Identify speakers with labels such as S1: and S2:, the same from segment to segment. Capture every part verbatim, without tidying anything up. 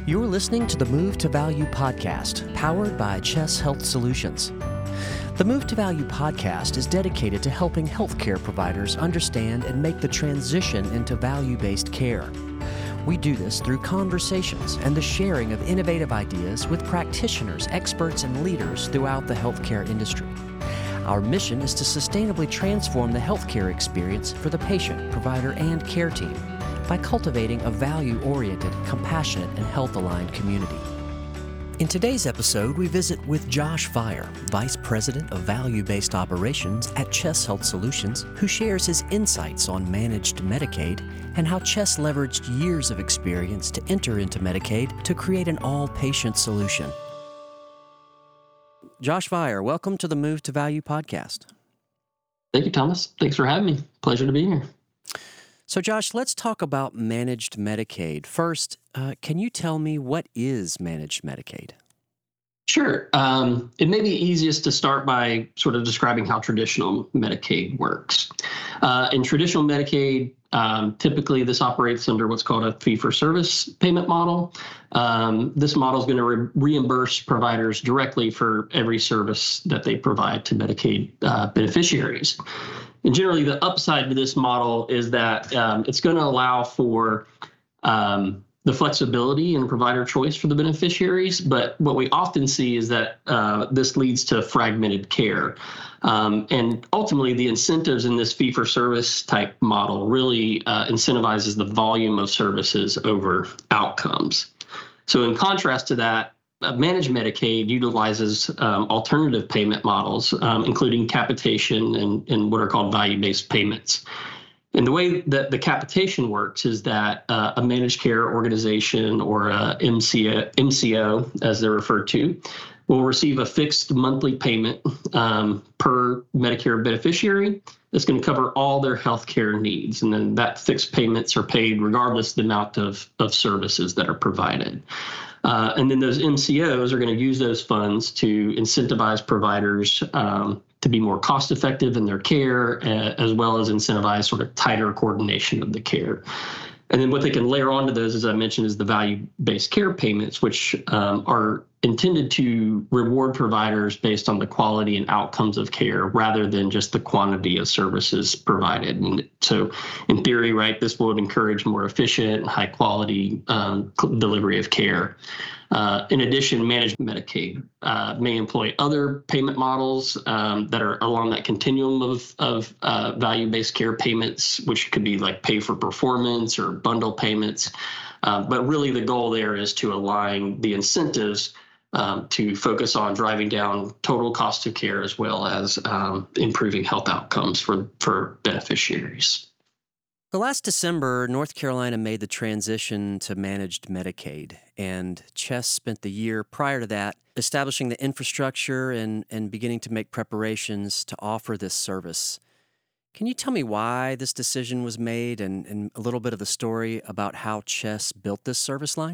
S1: You're listening to the Move to Value podcast, powered by Chess Health Solutions. The Move to Value podcast is dedicated to helping healthcare providers understand and make the transition into value-based care. We do this through conversations and the sharing of innovative ideas with practitioners, experts, and leaders throughout the healthcare industry. Our mission is to sustainably transform the healthcare experience for the patient, provider, and care team by cultivating a value-oriented, compassionate, and health-aligned community. In today's episode, we visit with Josh Fire, Vice President of Value-Based Operations at Chess Health Solutions, who shares his insights on managed Medicaid and how Chess leveraged years of experience to enter into Medicaid to create an all-patient solution. Josh Fire, welcome to the Move to Value podcast.
S2: Thank you, Thomas. Thanks for having me. Pleasure to be here.
S1: So, Josh, let's talk about managed Medicaid. First, uh, can you tell me what is managed Medicaid?
S2: Sure. Um, it may be easiest to start by sort of describing how traditional Medicaid works. Uh, in traditional Medicaid, um, typically this operates under what's called a fee-for-service payment model. Um, this model is going to re- reimburse providers directly for every service that they provide to Medicaid uh, beneficiaries. And generally, the upside to this model is that um, it's going to allow for um, the flexibility and provider choice for the beneficiaries. But what we often see is that uh, this leads to fragmented care. Um, and ultimately, the incentives in this fee-for-service type model really uh, incentivizes the volume of services over outcomes. So in contrast to that, Uh, managed Medicaid utilizes um, alternative payment models, um, including capitation and, and what are called value-based payments. And the way that the capitation works is that uh, a managed care organization or a M C O, M C O, as they're referred to, will receive a fixed monthly payment um, per Medicare beneficiary that's going to cover all their healthcare needs. And then that fixed payments are paid regardless of the amount of, of services that are provided. Uh, and then those M C Os are going to use those funds to incentivize providers um, to be more cost effective in their care, uh, as well as incentivize sort of tighter coordination of the care. And then what they can layer onto those, as I mentioned, is the value-based care payments, which um, are intended to reward providers based on the quality and outcomes of care rather than just the quantity of services provided. And so in theory, right, this would encourage more efficient, high quality um, delivery of care. Uh, in addition, managed Medicaid uh, may employ other payment models um, that are along that continuum of, of uh, value-based care payments, which could be like pay for performance or bundle payments. Uh, but really the goal there is to align the incentives um, to focus on driving down total cost of care as well as um, improving health outcomes for, for beneficiaries.
S1: So last December, North Carolina made the transition to managed Medicaid, and Chess spent the year prior to that establishing the infrastructure and, and beginning to make preparations to offer this service. Can you tell me why this decision was made and, and a little bit of the story about how Chess built this service line?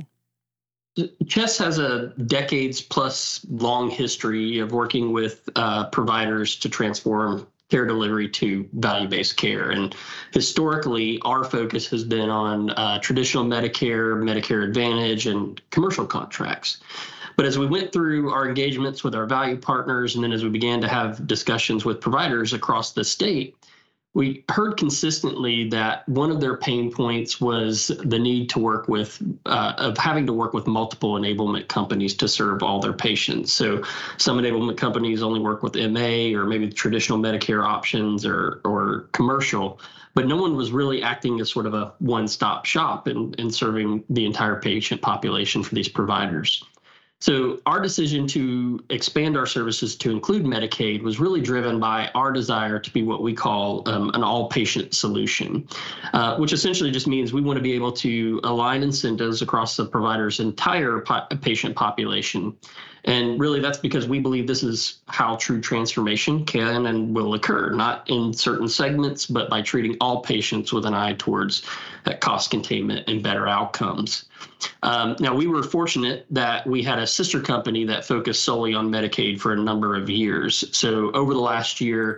S2: Chess has a decades plus long history of working with uh, providers to transform care delivery to value-based care. And historically, our focus has been on uh, traditional Medicare, Medicare Advantage, and commercial contracts. But as we went through our engagements with our value partners, and then as we began to have discussions with providers across the state, we heard consistently that one of their pain points was the need to work with, uh, of having to work with multiple enablement companies to serve all their patients. So some enablement companies only work with M A or maybe traditional Medicare options or, or commercial, but no one was really acting as sort of a one-stop shop in, in serving the entire patient population for these providers. So our decision to expand our services to include Medicaid was really driven by our desire to be what we call um, an all-patient solution, uh, which essentially just means we want to be able to align incentives across the provider's entire po- patient population. And really, that's because we believe this is how true transformation can and will occur, not in certain segments, but by treating all patients with an eye towards that cost containment and better outcomes. Um, now, we were fortunate that we had a sister company that focused solely on Medicaid for a number of years. So over the last year,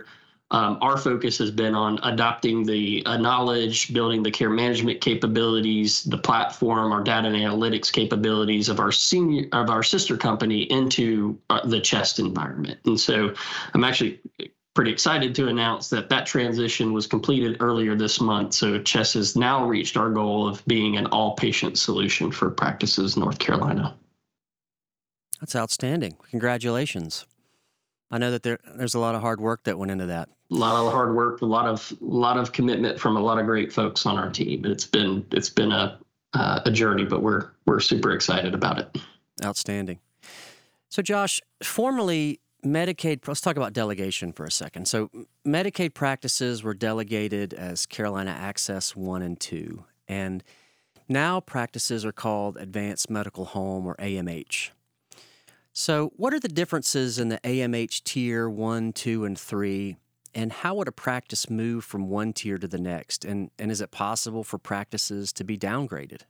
S2: Um, our focus has been on adopting the uh, knowledge, building the care management capabilities, the platform, our data and analytics capabilities of our senior of our sister company into uh, the CHEST environment. And so I'm actually pretty excited to announce that that transition was completed earlier this month. So CHEST has now reached our goal of being an all-patient solution for practices in North Carolina.
S1: That's outstanding. Congratulations. I know that there there's a lot of hard work that went into that.
S2: A lot of hard work, a lot of a lot of commitment from a lot of great folks on our team. It's been it's been a uh, a journey, but we're we're super excited about it.
S1: Outstanding. So, Josh, formerly Medicaid. Let's talk about delegation for a second. So, Medicaid practices were delegated as Carolina Access One and Two, and now practices are called Advanced Medical Home or A M H. So, what are the differences in the A M H tier one, two, and three? And how would a practice move from one tier to the next? And and is it possible for practices to be downgraded?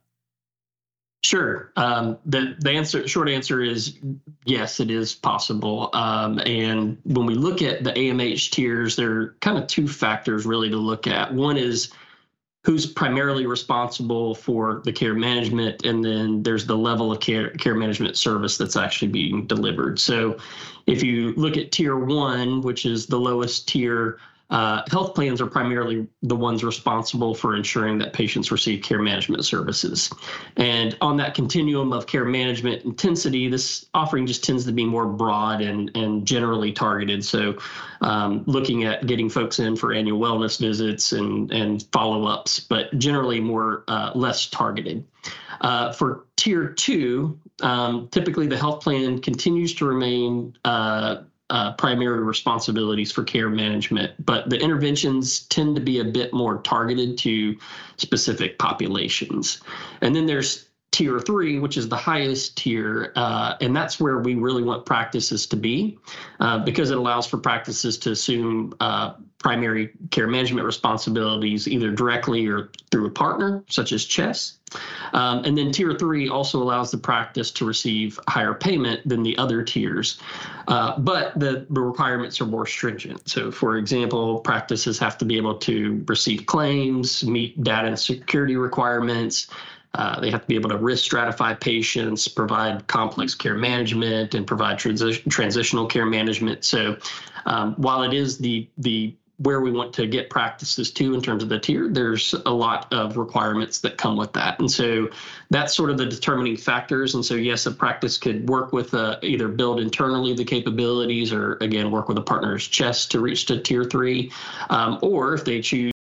S2: Sure. Um, the the answer, short answer is yes, it is possible. Um, and when we look at the A M H tiers, there are kind of two factors really to look at. One is who's primarily responsible for the care management, and then there's the level of care care management service that's actually being delivered. So if you look at tier one, which is the lowest tier, uh, health plans are primarily the ones responsible for ensuring that patients receive care management services. And on that continuum of care management intensity, this offering just tends to be more broad and, and generally targeted. So um, looking at getting folks in for annual wellness visits and, and follow-ups, but generally more uh, less targeted. Uh, for tier two, um, typically the health plan continues to remain uh, Uh, primary responsibilities for care management, but the interventions tend to be a bit more targeted to specific populations. And then there's tier three, which is the highest tier, uh, and that's where we really want practices to be uh, because it allows for practices to assume uh, primary care management responsibilities either directly or through a partner, such as CHEST. Um, and then tier three also allows the practice to receive higher payment than the other tiers, uh, but the, the requirements are more stringent. So, for example, practices have to be able to receive claims, meet data and security requirements. Uh, they have to be able to risk stratify patients, provide complex care management, and provide transi- transitional care management. So, um, while it is the the where we want to get practices to in terms of the tier, there's a lot of requirements that come with that. And so that's sort of the determining factors. And so, yes, a practice could work with uh, either build internally the capabilities or, again, work with a partner's CHEST to reach to tier three. Um, or if they choose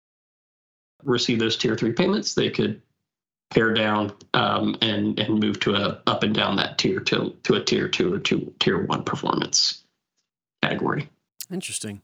S2: to receive those tier three payments, they could pare down um, and, and move to a up and down that tier to, to a tier two or to tier one performance category.
S1: Interesting.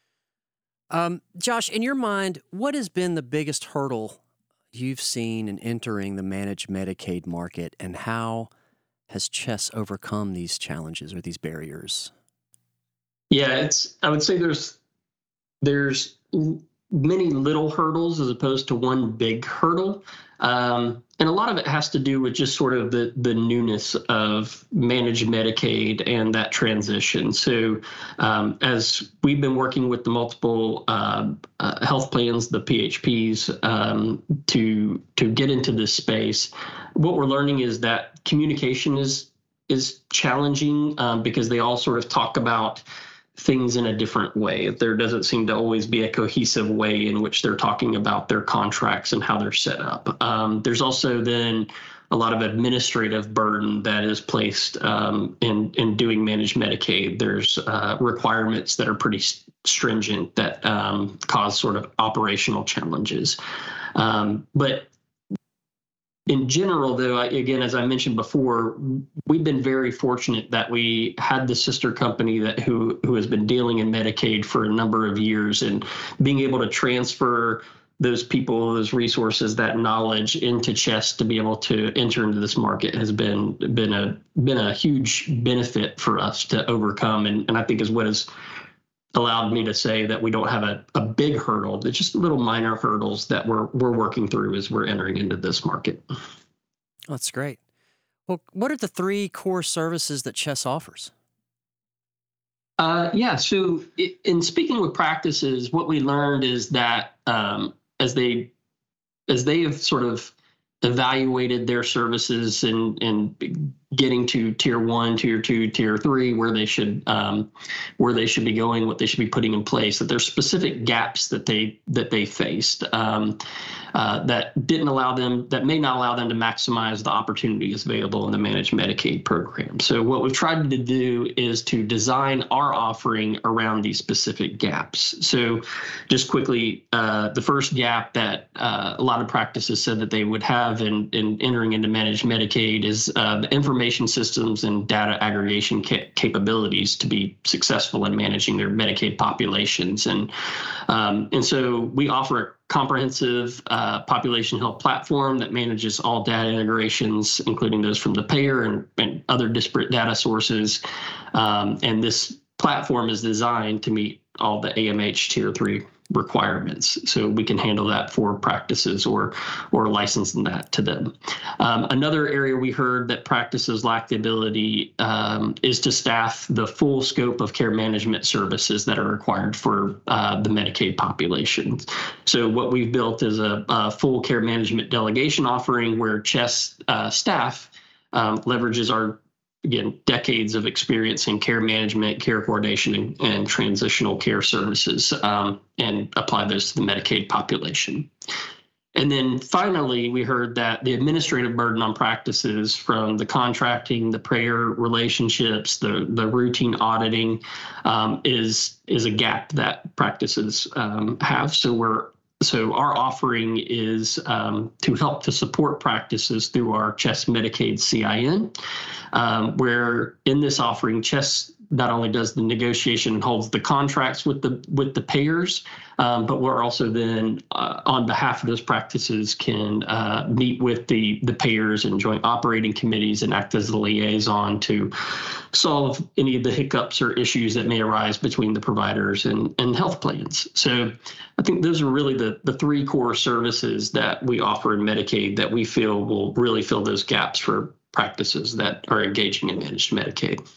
S1: Um, Josh, in your mind, what has been the biggest hurdle you've seen in entering the managed Medicaid market, and how has CHEST overcome these challenges or these barriers?
S2: Yeah, it's. I would say there's there's many little hurdles as opposed to one big hurdle. Um, and a lot of it has to do with just sort of the, the newness of managed Medicaid and that transition. So um, as we've been working with the multiple uh, uh, health plans, the P H Ps, um, to to get into this space, what we're learning is that communication is is challenging um, because they all sort of talk about things in a different way. There doesn't seem to always be a cohesive way in which they're talking about their contracts and how they're set up. Um, there's also then a lot of administrative burden that is placed um, in, in doing managed Medicaid. There's uh, requirements that are pretty stringent that um, cause sort of operational challenges. Um, but in general, though, I, again, as I mentioned before, we've been very fortunate that we had the sister company that who who has been dealing in Medicaid for a number of years, and being able to transfer those people, those resources, that knowledge into CHEST to be able to enter into this market has been been a been a huge benefit for us to overcome, and, and I think is what has allowed me to say that we don't have a, a big hurdle. It's just little minor hurdles that we're we're working through as we're entering into this market.
S1: That's great. Well, what are the three core services that CHEST offers?
S2: Uh, yeah. So in speaking with practices, what we learned is that um, as they as they have sort of evaluated their services and and getting to tier one, tier two, tier three, where they should um, where they should be going, what they should be putting in place, that there's specific gaps that they that they faced um, uh, that didn't allow them, that may not allow them to maximize the opportunities available in the managed Medicaid program. So what we've tried to do is to design our offering around these specific gaps. So just quickly, uh, the first gap that uh, a lot of practices said that they would have in, in entering into managed Medicaid is uh, the information systems and data aggregation ca- capabilities to be successful in managing their Medicaid populations. And, um, and so we offer a comprehensive uh, population health platform that manages all data integrations, including those from the payer and, and other disparate data sources. Um, and this platform is designed to meet all the A M H Tier three requirements, so we can handle that for practices or or licensing that to them. Um, another area we heard that practices lack the ability um, is to staff the full scope of care management services that are required for uh, the Medicaid population. So what we've built is a, a full care management delegation offering where CHESS uh, staff um, leverages our again, decades of experience in care management, care coordination, and, and transitional care services, um, and apply those to the Medicaid population. And then finally, we heard that the administrative burden on practices from the contracting, the payer relationships, the, the routine auditing um, is, is a gap that practices um, have. So we're So our offering is um, to help to support practices through our CHESS Medicaid C I N, um, where in this offering, CHESS not only does the negotiation and holds the contracts with the with the payers, um, but we're also then uh, on behalf of those practices can uh, meet with the the payers and joint operating committees and act as the liaison to solve any of the hiccups or issues that may arise between the providers and, and health plans. So I think those are really the, the three core services that we offer in Medicaid that we feel will really fill those gaps for practices that are engaging in managed Medicaid.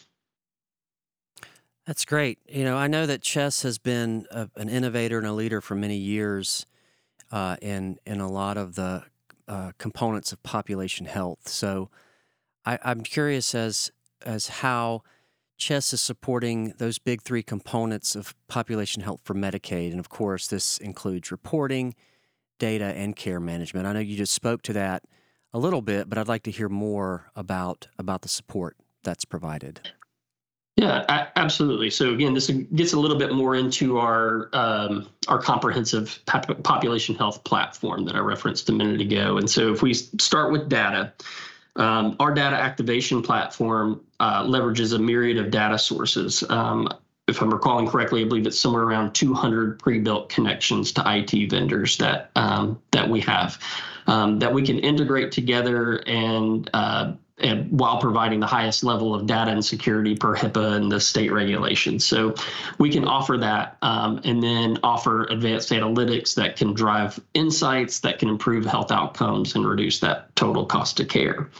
S1: That's great. You know, I know that CHESS has been a, an innovator and a leader for many years uh, in in a lot of the uh, components of population health. So I, I'm curious as as how CHESS is supporting those big three components of population health for Medicaid. And of course, this includes reporting, data, and care management. I know you just spoke to that a little bit, but I'd like to hear more about about the support that's provided.
S2: Yeah, a- absolutely. So again, this gets a little bit more into our um, our comprehensive pop- population health platform that I referenced a minute ago. And so if we start with data, um, our data activation platform uh, leverages a myriad of data sources. Um, if I'm recalling correctly, I believe it's somewhere around two hundred pre-built connections to I T vendors that um, that we have um, that we can integrate together and uh, and while providing the highest level of data and security per HIPAA and the state regulations. So we can offer that um, and then offer advanced analytics that can drive insights that can improve health outcomes and reduce that total cost of care.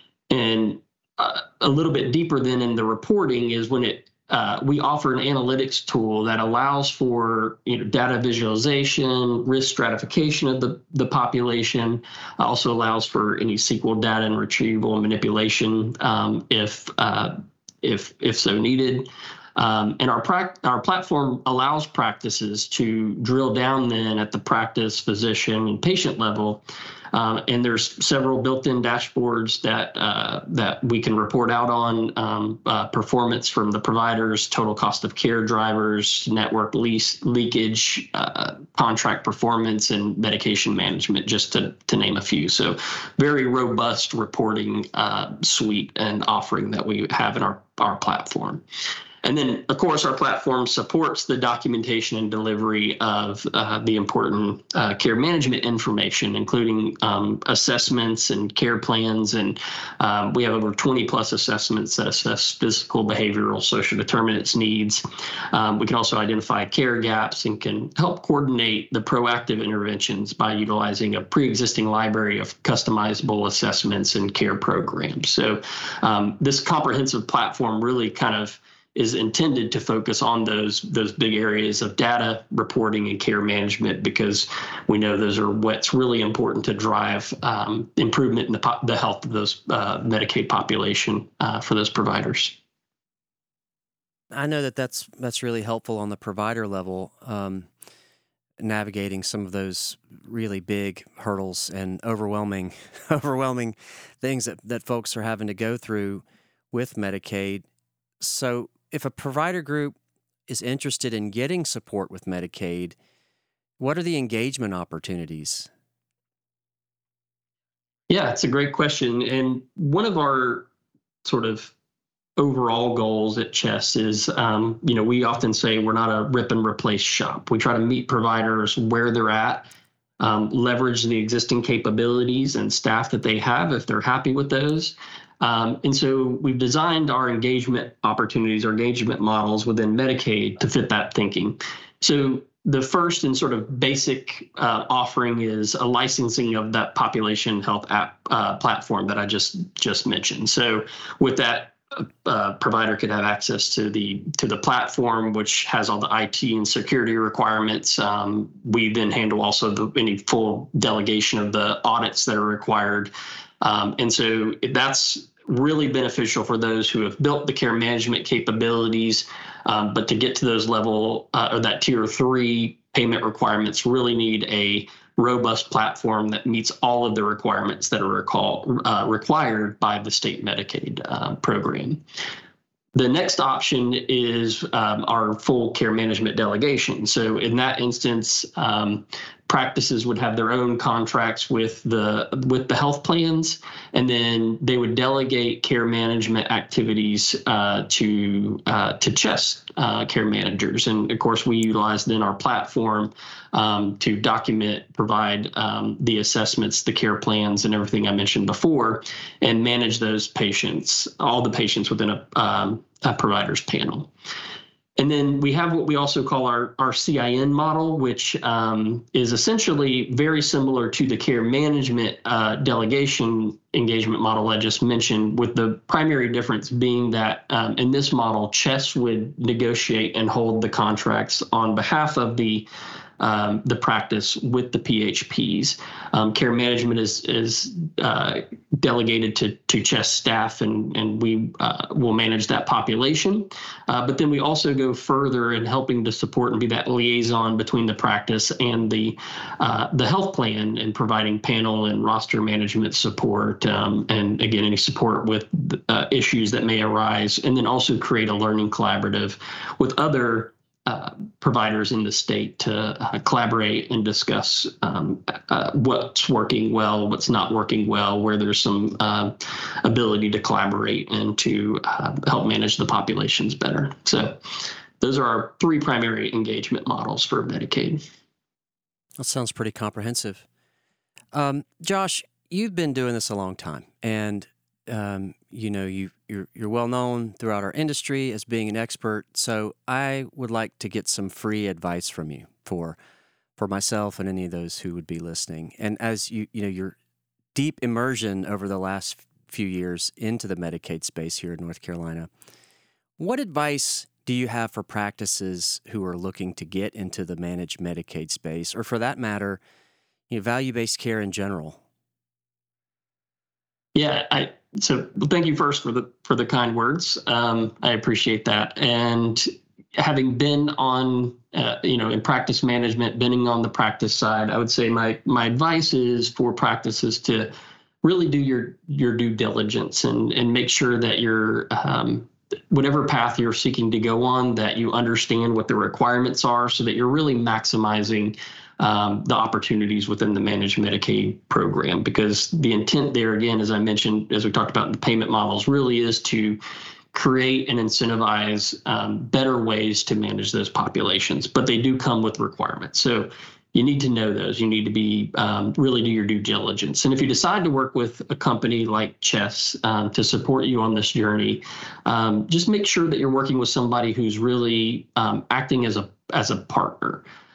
S2: And uh, a little bit deeper then in the reporting is when it Uh, we offer an analytics tool that allows for you know, data visualization, risk stratification of the, the population, also allows for any S Q L data and retrieval and manipulation um, if, uh, if, if so needed. Um, and our, pra- our platform allows practices to drill down then at the practice, physician, and patient level. Um, and there's several built-in dashboards that uh, that we can report out on um, uh, performance from the providers, total cost of care drivers, network lease leakage, uh, contract performance, and medication management, just to, to name a few. So very robust reporting uh, suite and offering that we have in our, our platform. And then, of course, our platform supports the documentation and delivery of uh, the important uh, care management information, including um, assessments and care plans. And um, we have over twenty plus assessments that assess physical, behavioral, social determinants needs. Um, we can also identify care gaps and can help coordinate the proactive interventions by utilizing a pre-existing library of customizable assessments and care programs. So um, this comprehensive platform really kind of is intended to focus on those those big areas of data reporting and care management, because we know those are what's really important to drive um, improvement in the po- the health of those uh, Medicaid population uh, for those providers.
S1: I know that that's that's really helpful on the provider level, um, navigating some of those really big hurdles and overwhelming overwhelming things that, that folks are having to go through with Medicaid. So if a provider group is interested in getting support with Medicaid, what are the engagement opportunities?
S2: Yeah, it's a great question. And one of our sort of overall goals at Chess is, um, you know, we often say we're not a rip and replace shop. We try to meet providers where they're at, um, leverage the existing capabilities and staff that they have if they're happy with those. Um, and so we've designed our engagement opportunities, our engagement models within Medicaid to fit that thinking. So the first and sort of basic uh, offering is a licensing of that population health app uh, platform that I just just mentioned. So with that, uh, provider could have access to the to the platform, which has all the I T and security requirements. Um, we then handle also the any full delegation of the audits that are required. Um, and so that's really beneficial for those who have built the care management capabilities, um, but to get to those level uh, or that tier three payment requirements really need a robust platform that meets all of the requirements that are recall, uh, required by the state Medicaid uh, program. The next option is um, our full care management delegation. So in that instance, um, practices would have their own contracts with the with the health plans, and then they would delegate care management activities uh, to uh, to Chess uh, care managers. And of course, we utilize then our platform um, to document, provide um, the assessments, the care plans, and everything I mentioned before, and manage those patients, all the patients within a, um, a provider's panel. And then we have what we also call our, our C I N model, which um, is essentially very similar to the care management uh, delegation engagement model I just mentioned, with the primary difference being that um, in this model, Chess would negotiate and hold the contracts on behalf of the Um, the practice with the P H Ps. Um, care management is is uh, delegated to to Chess staff, and and we uh, will manage that population. Uh, but then we also go further in helping to support and be that liaison between the practice and the uh, the health plan, and providing panel and roster management support, um, and again any support with uh, issues that may arise, and then also create a learning collaborative with other Uh, providers in the state to uh, collaborate and discuss um, uh, what's working well, what's not working well, where there's some uh, ability to collaborate and to uh, help manage the populations better. So those are our three primary engagement models for Medicaid.
S1: That sounds pretty comprehensive. Um, Josh, you've been doing this a long time, and um, you know you you're you're well known throughout our industry as being an expert. So I would like to get some free advice from you for for myself and any of those who would be listening. And as you you know your deep immersion over the last few years into the Medicaid space here in North Carolina, what advice do you have for practices who are looking to get into the managed Medicaid space, or for that matter, you know, value-based care in general?
S2: Yeah, I so thank you first for the for the kind words. Um, I appreciate that. And having been on, uh, you know, in practice management, been on the practice side, I would say my my advice is for practices to really do your your due diligence and and make sure that you're um, whatever path you're seeking to go on, that you understand what the requirements are, so that you're really maximizing Um, the opportunities within the managed Medicaid program. Because the intent there, again, as I mentioned, as we talked about in the payment models, really is to create and incentivize um, better ways to manage those populations. But they do come with requirements. So you need to know those. You need to be um, really do your due diligence. And if you decide to work with a company like Chess um, to support you on this journey, um, just make sure that you're working with somebody who's really um, acting as a as a partner.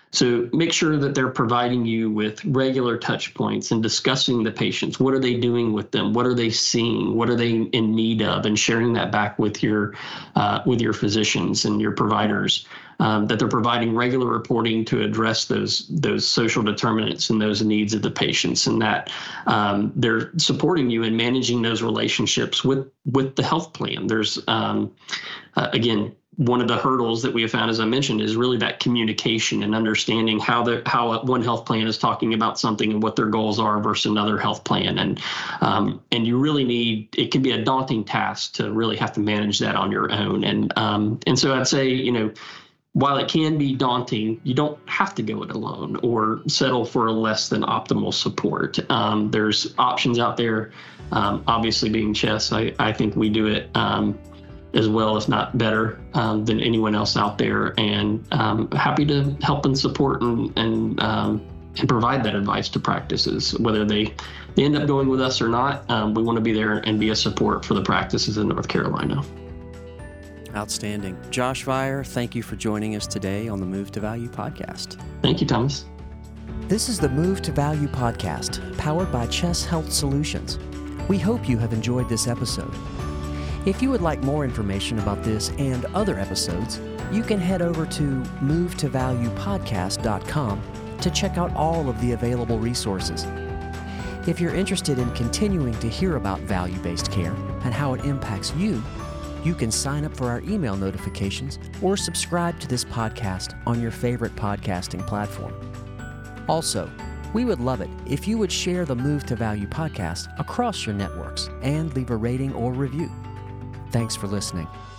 S2: So make sure that they're providing you with regular touch points and discussing the patients. What are they doing with them? What are they seeing? What are they in need of? And sharing that back with your uh, with your physicians and your providers. Um, that they're providing regular reporting to address those those social determinants and those needs of the patients, and that um, they're supporting you in managing those relationships with with the health plan. There's um, uh, again. One of the hurdles that we have found, as I mentioned, is really that communication and understanding how the how one health plan is talking about something and what their goals are versus another health plan. And um, and you really need, it can be a daunting task to really have to manage that on your own. And um, and so I'd say, you know, while it can be daunting, you don't have to go it alone or settle for a less than optimal support. Um, there's options out there. Um, obviously, being Chess, I, I think we do it Um, as well, if not better, um, than anyone else out there, and um, happy to help and support and and, um, and provide that advice to practices, whether they, they end up going with us or not. Um, we want to be there and be a support for the practices in North Carolina.
S1: Outstanding. Josh Vire, thank you for joining us today on the Move to Value podcast.
S2: Thank you, Thomas.
S1: This is the Move to Value podcast, powered by Chess Health Solutions. We hope you have enjoyed this episode. If you would like more information about this and other episodes, you can head over to move to value podcast dot com to check out all of the available resources. If you're interested in continuing to hear about value-based care and how it impacts you, you can sign up for our email notifications or subscribe to this podcast on your favorite podcasting platform. Also, we would love it if you would share the Move to Value podcast across your networks and leave a rating or review. Thanks for listening.